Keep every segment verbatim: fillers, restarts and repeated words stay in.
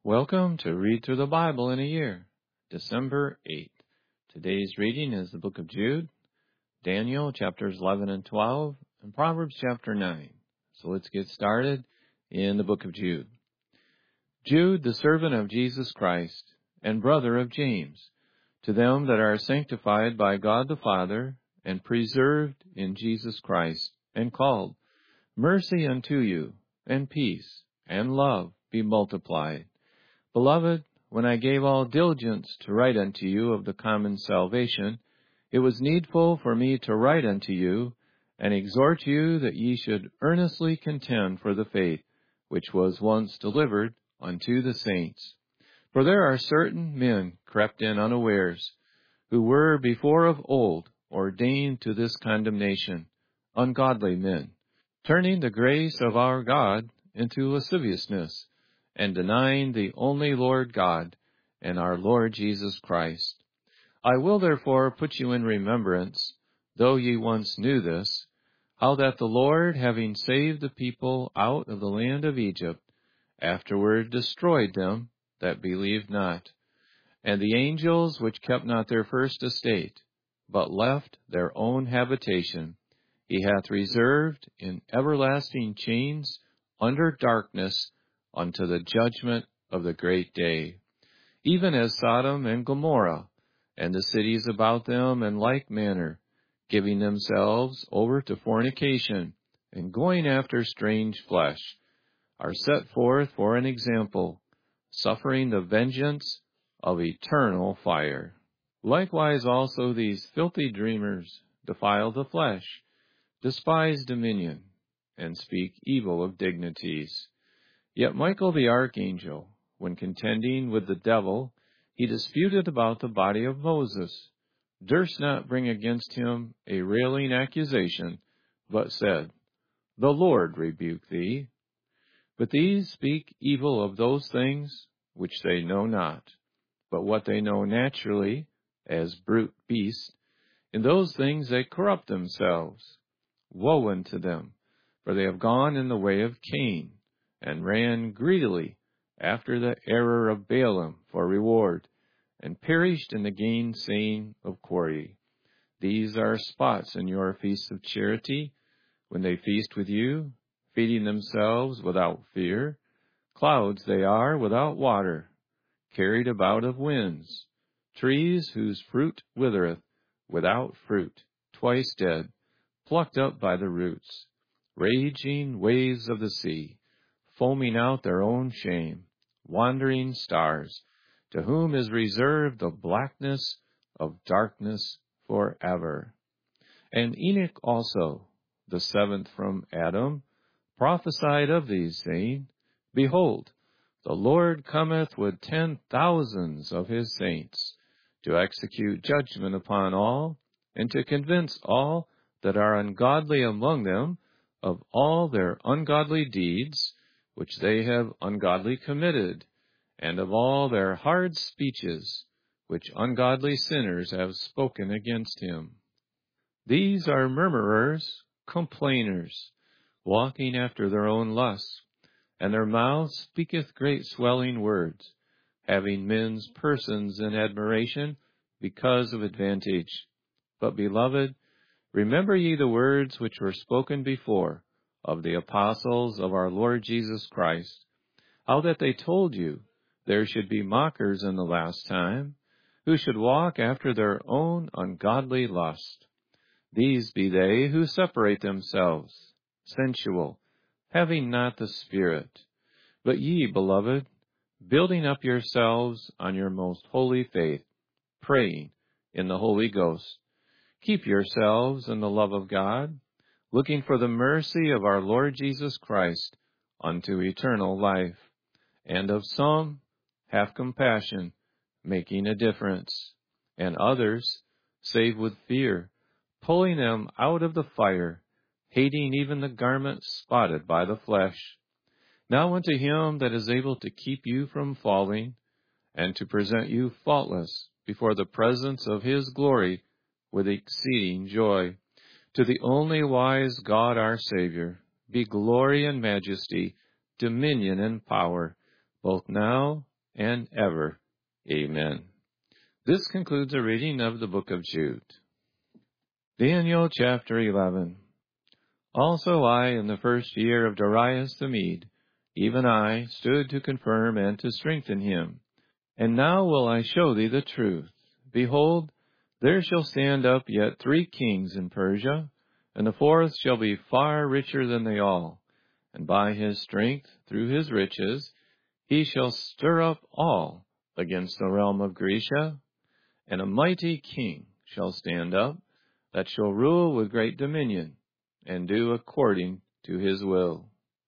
Welcome to Read Through the Bible in a Year, December eighth. Today's reading is the book of Jude, Daniel chapters eleven and twelve, and Proverbs chapter nine. So let's get started in the book of Jude. Jude, the servant of Jesus Christ, and brother of James, to them that are sanctified by God the Father, and preserved in Jesus Christ, and called, mercy unto you, and peace, and love be multiplied. Beloved, when I gave all diligence to write unto you of the common salvation, it was needful for me to write unto you, and exhort you that ye should earnestly contend for the faith which was once delivered unto the saints. For there are certain men crept in unawares, who were before of old ordained to this condemnation, ungodly men, turning the grace of our God into lasciviousness, and denying the only Lord God and our Lord Jesus Christ. I will therefore put you in remembrance, though ye once knew this, how that the Lord, having saved the people out of the land of Egypt, afterward destroyed them that believed not, and the angels which kept not their first estate, but left their own habitation, he hath reserved in everlasting chains under darkness, unto the judgment of the great day, even as Sodom and Gomorrah, and the cities about them in like manner, giving themselves over to fornication, and going after strange flesh, are set forth for an example, suffering the vengeance of eternal fire. Likewise also these filthy dreamers defile the flesh, despise dominion, and speak evil of dignities. Yet Michael the archangel, when contending with the devil, he disputed about the body of Moses, durst not bring against him a railing accusation, but said, The Lord rebuke thee. But these speak evil of those things which they know not, but what they know naturally, as brute beasts, in those things they corrupt themselves. Woe unto them, for they have gone in the way of Cain, and ran greedily after the error of Balaam for reward, and perished in the gainsaying of Korah. These are spots in your feasts of charity, when they feast with you, feeding themselves without fear. Clouds they are without water, carried about of winds, trees whose fruit withereth, without fruit, twice dead, plucked up by the roots, raging waves of the sea, foaming out their own shame, wandering stars, to whom is reserved the blackness of darkness forever. And Enoch also, the seventh from Adam, prophesied of these, saying, Behold, the Lord cometh with ten thousands of his saints, to execute judgment upon all, and to convince all that are ungodly among them of all their ungodly deeds, which they have ungodly committed, and of all their hard speeches, which ungodly sinners have spoken against him. These are murmurers, complainers, walking after their own lusts, and their mouth speaketh great swelling words, having men's persons in admiration because of advantage. But, beloved, remember ye the words which were spoken before of the apostles of our Lord Jesus Christ, how that they told you there should be mockers in the last time, who should walk after their own ungodly lust. These be they who separate themselves, sensual, having not the Spirit. But ye, beloved, building up yourselves on your most holy faith, praying in the Holy Ghost, keep yourselves in the love of God, looking for the mercy of our Lord Jesus Christ unto eternal life. And of some have compassion, making a difference, and others save with fear, pulling them out of the fire, hating even the garment spotted by the flesh. Now unto him that is able to keep you from falling, and to present you faultless before the presence of his glory with exceeding joy, to the only wise God our Savior, be glory and majesty, dominion and power, both now and ever. Amen. This concludes a reading of the book of Jude. Daniel chapter eleven. Also I, in the first year of Darius the Mede, even I, stood to confirm and to strengthen him. And now will I show thee the truth. Behold, there shall stand up yet three kings in Persia, and the fourth shall be far richer than they all. And by his strength, through his riches, he shall stir up all against the realm of Grecia. And a mighty king shall stand up, that shall rule with great dominion, and do according to his will.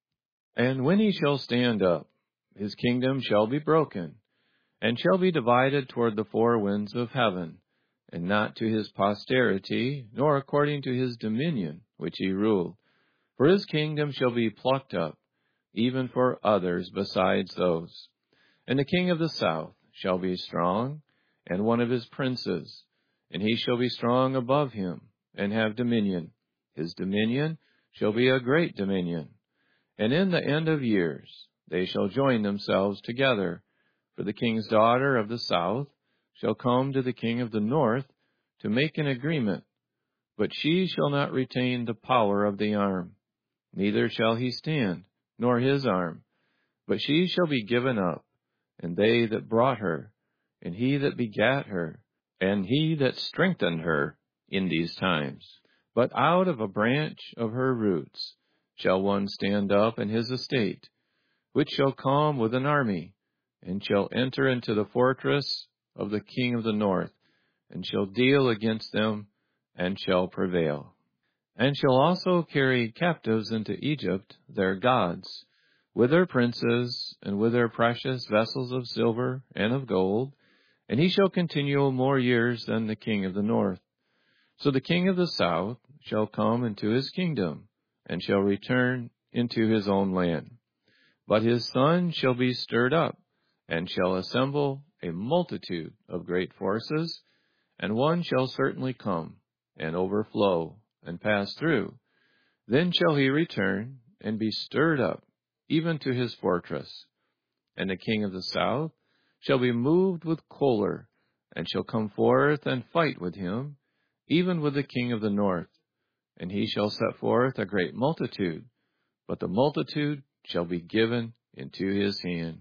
And when he shall stand up, his kingdom shall be broken, and shall be divided toward the four winds of heaven, and not to his posterity, nor according to his dominion which he ruled. For his kingdom shall be plucked up, even for others besides those. And the king of the south shall be strong, and one of his princes, and he shall be strong above him, and have dominion. His dominion shall be a great dominion. And in the end of years they shall join themselves together. For the king's daughter of the south shall come to the king of the north to make an agreement, but she shall not retain the power of the arm, neither shall he stand, nor his arm, but she shall be given up, and they that brought her, and he that begat her, and he that strengthened her in these times. But out of a branch of her roots shall one stand up in his estate, which shall come with an army, and shall enter into the fortress of the king of the north, and shall deal against them, and shall prevail. And shall also carry captives into Egypt their gods, with their princes, and with their precious vessels of silver and of gold, and he shall continue more years than the king of the north. So the king of the south shall come into his kingdom, and shall return into his own land. But his son shall be stirred up, and shall assemble a multitude of great forces, and one shall certainly come, and overflow, and pass through. Then shall he return, and be stirred up, even to his fortress. And the king of the south shall be moved with choler, and shall come forth and fight with him, even with the king of the north. And he shall set forth a great multitude, but the multitude shall be given into his hand.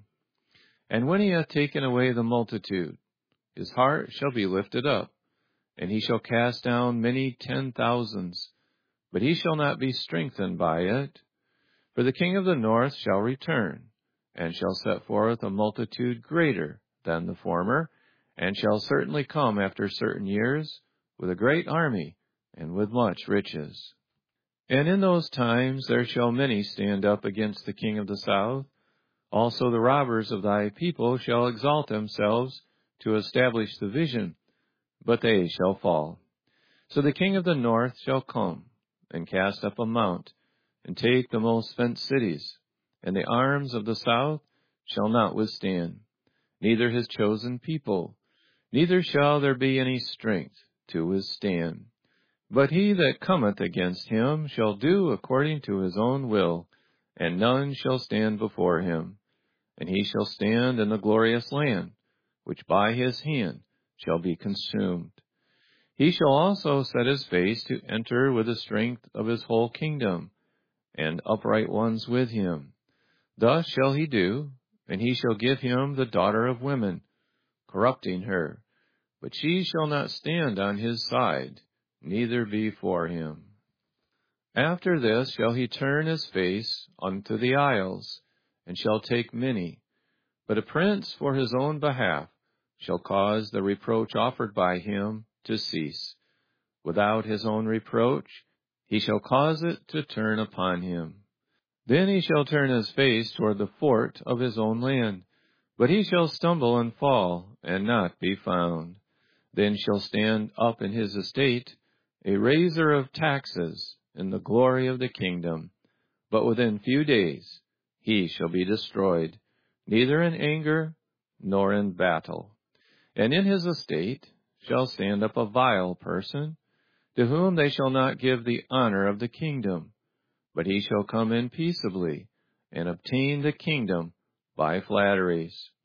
And when he hath taken away the multitude, his heart shall be lifted up, and he shall cast down many ten thousands, but he shall not be strengthened by it. For the king of the north shall return, and shall set forth a multitude greater than the former, and shall certainly come after certain years with a great army, and with much riches. And in those times there shall many stand up against the king of the south. Also the robbers of thy people shall exalt themselves to establish the vision, but they shall fall. So the king of the north shall come, and cast up a mount, and take the most fenced cities, and the arms of the south shall not withstand, neither his chosen people, neither shall there be any strength to withstand. But he that cometh against him shall do according to his own will, and none shall stand before him. And he shall stand in the glorious land, which by his hand shall be consumed. He shall also set his face to enter with the strength of his whole kingdom, and upright ones with him. Thus shall he do, and he shall give him the daughter of women, corrupting her. But she shall not stand on his side, neither be for him. After this shall he turn his face unto the isles, and shall take many. But a prince for his own behalf shall cause the reproach offered by him to cease. Without his own reproach he shall cause it to turn upon him. Then he shall turn his face toward the fort of his own land, but he shall stumble and fall, and not be found. Then shall stand up in his estate a raiser of taxes in the glory of the kingdom, but within few days he shall be destroyed, neither in anger nor in battle. And in his estate shall stand up a vile person, to whom they shall not give the honor of the kingdom, but he shall come in peaceably, and obtain the kingdom by flatteries.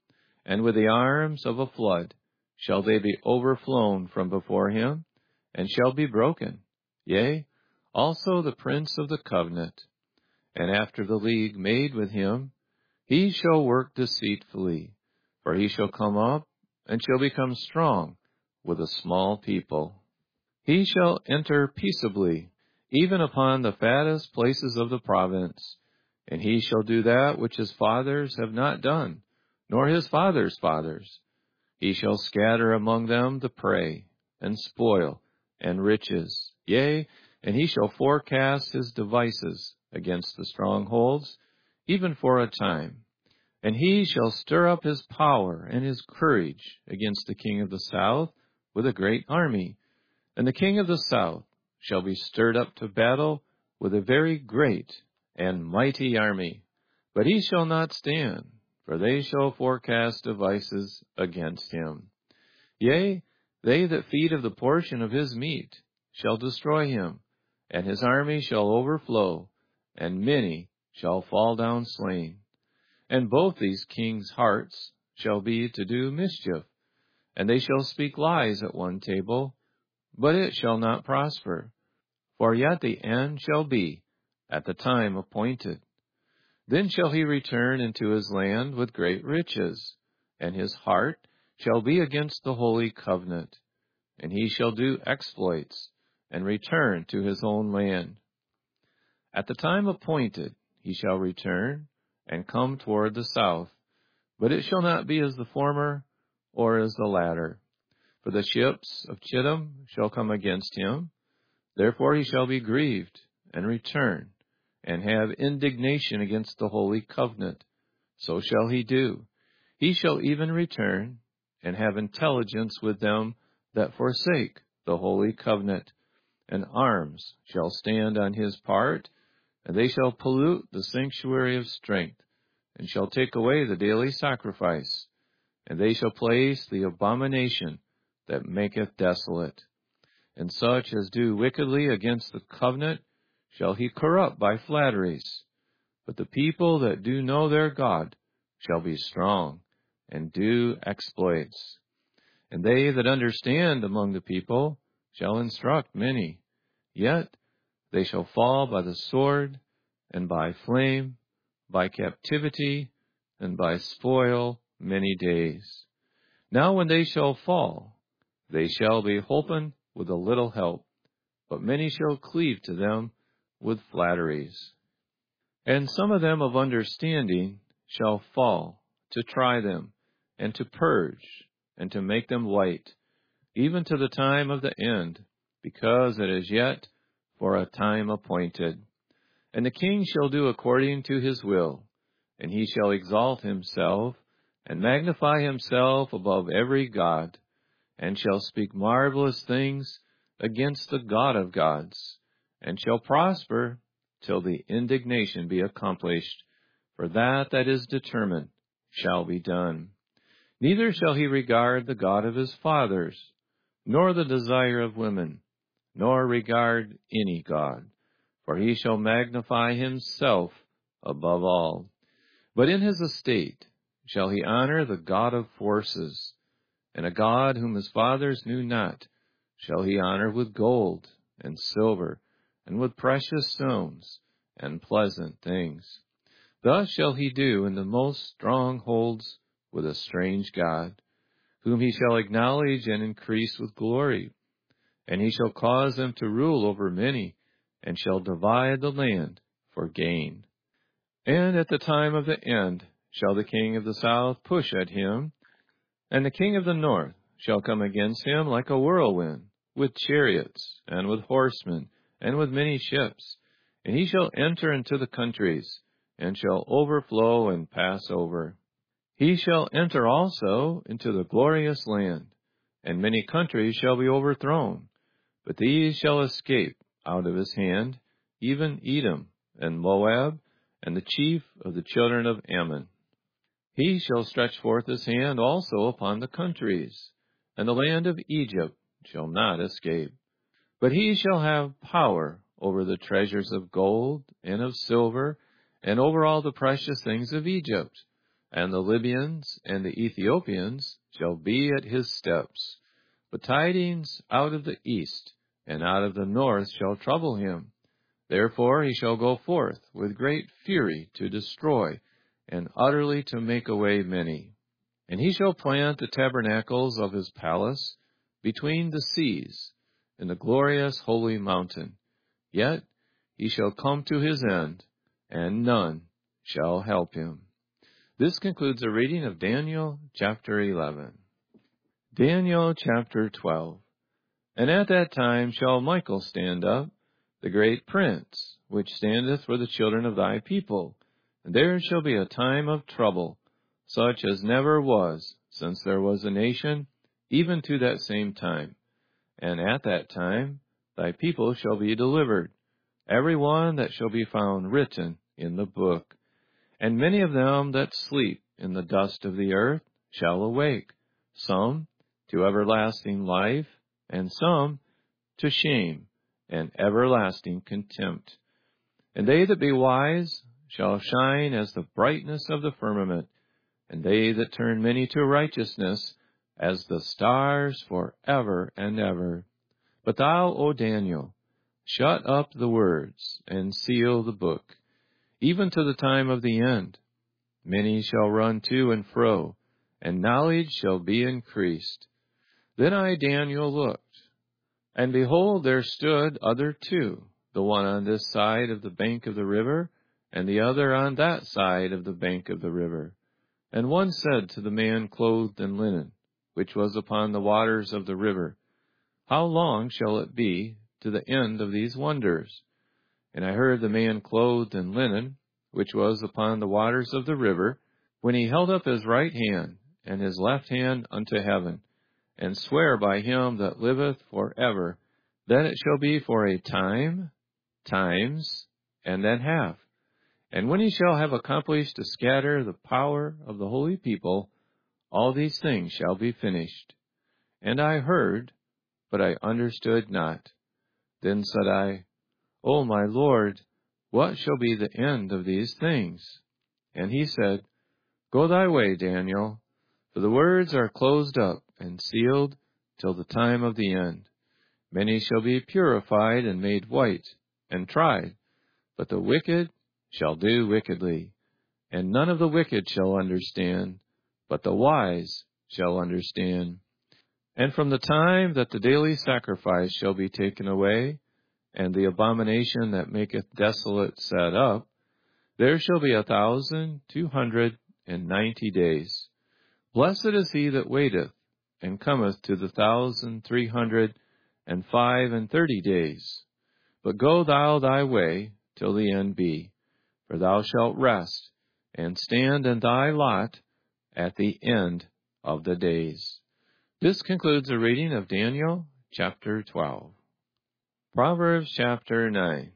and with the arms of a flood shall they be overflown from before him, and shall be broken, yea, also the prince of the covenant. And after the league made with him, he shall work deceitfully, for he shall come up, and shall become strong with a small people. He shall enter peaceably, even upon the fattest places of the province, and he shall do that which his fathers have not done, nor his fathers' fathers. He shall scatter among them the prey, and spoil, and riches, yea, and he shall forecast his devices against the strongholds, even for a time. And he shall stir up his power and his courage against the king of the south with a great army. And the king of the south shall be stirred up to battle with a very great and mighty army. But he shall not stand, for they shall forecast devices against him. Yea, they that feed of the portion of his meat shall destroy him, and his army shall overflow, and many shall fall down slain. And both these kings' hearts shall be to do mischief, and they shall speak lies at one table, but it shall not prosper. For yet the end shall be at the time appointed. Then shall he return into his land with great riches, and his heart shall be against the holy covenant, and he shall do exploits, and return to his own land. At the time appointed he shall return, and come toward the south, but it shall not be as the former, or as the latter. For the ships of Chittim shall come against him, therefore he shall be grieved, and return, and have indignation against the holy covenant. So shall he do. He shall even return, and have intelligence with them that forsake the holy covenant, and arms shall stand on his part, and they shall pollute the sanctuary of strength, and shall take away the daily sacrifice, and they shall place the abomination that maketh desolate. And such as do wickedly against the covenant shall he corrupt by flatteries. But the people that do know their God shall be strong, and do exploits. And they that understand among the people shall instruct many. Yet they shall fall by the sword, and by flame, by captivity, and by spoil many days. Now when they shall fall, they shall be holpen with a little help, but many shall cleave to them with flatteries. And some of them of understanding shall fall, to try them, and to purge, and to make them white, even to the time of the end, because it is yet for a time appointed. And the king shall do according to his will, and he shall exalt himself, and magnify himself above every god, and shall speak marvelous things against the God of gods, and shall prosper till the indignation be accomplished, for that that is determined shall be done. Neither shall he regard the God of his fathers, nor the desire of women, nor regard any god, for he shall magnify himself above all. But in his estate shall he honor the God of forces, and a God whom his fathers knew not shall he honor with gold and silver, and with precious stones and pleasant things. Thus shall he do in the most strongholds with a strange God, whom he shall acknowledge and increase with glory. And he shall cause them to rule over many, and shall divide the land for gain. And at the time of the end shall the king of the south push at him, and the king of the north shall come against him like a whirlwind, with chariots, and with horsemen, and with many ships. And he shall enter into the countries, and shall overflow and pass over. He shall enter also into the glorious land, and many countries shall be overthrown. But these shall escape out of his hand, even Edom, and Moab, and the chief of the children of Ammon. He shall stretch forth his hand also upon the countries, and the land of Egypt shall not escape. But he shall have power over the treasures of gold and of silver, and over all the precious things of Egypt. and the Libyans and the Ethiopians shall be at his steps. But tidings out of the east and out of the north shall trouble him. Therefore he shall go forth with great fury to destroy, and utterly to make away many. And he shall plant the tabernacles of his palace between the seas, in the glorious holy mountain. Yet he shall come to his end, and none shall help him. This concludes the reading of Daniel chapter eleven. Daniel chapter twelve. And at that time shall Michael stand up, the great prince, which standeth for the children of thy people. And there shall be a time of trouble, such as never was, since there was a nation, even to that same time. And at that time thy people shall be delivered, every one that shall be found written in the book. And many of them that sleep in the dust of the earth shall awake, some to everlasting life, and some to shame and everlasting contempt. And they that be wise shall shine as the brightness of the firmament, and they that turn many to righteousness as the stars for ever and ever. But thou, O Daniel, shut up the words, and seal the book, even to the time of the end. Many shall run to and fro, and knowledge shall be increased. Then I, Daniel, looked, and behold, there stood other two, the one on this side of the bank of the river, and the other on that side of the bank of the river. And one said to the man clothed in linen, which was upon the waters of the river, How long shall it be to the end of these wonders? And I heard the man clothed in linen, which was upon the waters of the river, when he held up his right hand and his left hand unto heaven, and swear by him that liveth for ever, that it shall be for a time, times, and then half. And when he shall have accomplished to scatter the power of the holy people, all these things shall be finished. And I heard, but I understood not. Then said I, O my Lord, what shall be the end of these things? And he said, Go thy way, Daniel, for the words are closed up and sealed till the time of the end. Many shall be purified and made white and tried, but the wicked shall do wickedly. And none of the wicked shall understand, but the wise shall understand. And from the time that the daily sacrifice shall be taken away, and the abomination that maketh desolate set up, there shall be a thousand two hundred and ninety days. Blessed is he that waiteth, and cometh to the thousand three hundred and five and thirty days. But go thou thy way till the end be, for thou shalt rest, and stand in thy lot at the end of the days. This concludes the reading of Daniel chapter twelve. Proverbs chapter nine.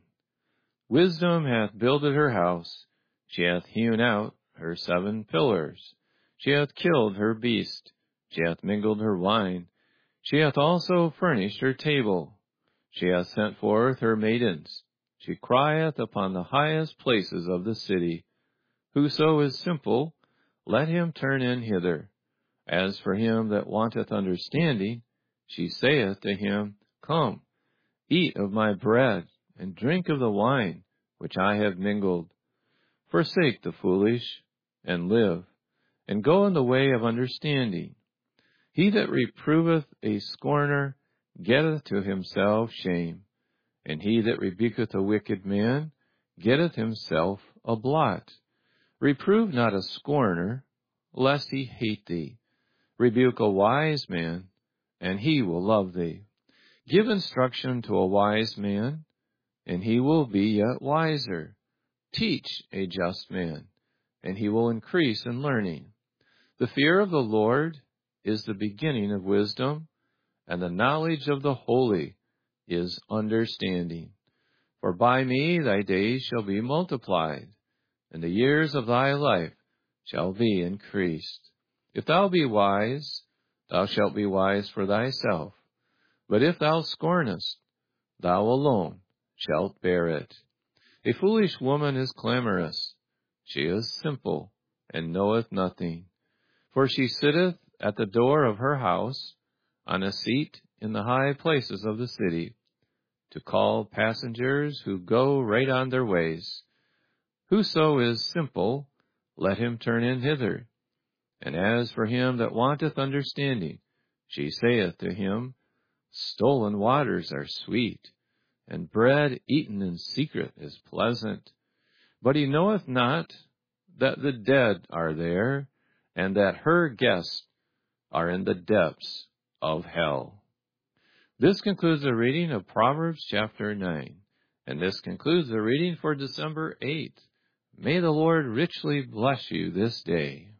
Wisdom hath builded her house, she hath hewn out her seven pillars. She hath killed her beast, she hath mingled her wine, she hath also furnished her table. She hath sent forth her maidens, she crieth upon the highest places of the city. Whoso is simple, let him turn in hither. As for him that wanteth understanding, she saith to him, Come, eat of my bread, and drink of the wine which I have mingled. Forsake the foolish, and live, and go in the way of understanding. He that reproveth a scorner getteth to himself shame, and he that rebuketh a wicked man getteth himself a blot. Reprove not a scorner, lest he hate thee. Rebuke a wise man, and he will love thee. Give instruction to a wise man, and he will be yet wiser. Teach a just man, and he will increase in learning. The fear of the Lord is the beginning of wisdom, and the knowledge of the holy is understanding. For by me thy days shall be multiplied, and the years of thy life shall be increased. If thou be wise, thou shalt be wise for thyself. But if thou scornest, thou alone shalt bear it. A foolish woman is clamorous. She is simple, and knoweth nothing. For she sitteth at the door of her house, on a seat in the high places of the city, to call passengers who go right on their ways. Whoso is simple, let him turn in hither. And as for him that wanteth understanding, she saith to him, Stolen waters are sweet, and bread eaten in secret is pleasant. But he knoweth not that the dead are there, and that her guests are in the depths of hell. This concludes the reading of Proverbs chapter nine, and this concludes the reading for December eighth. May the Lord richly bless you this day.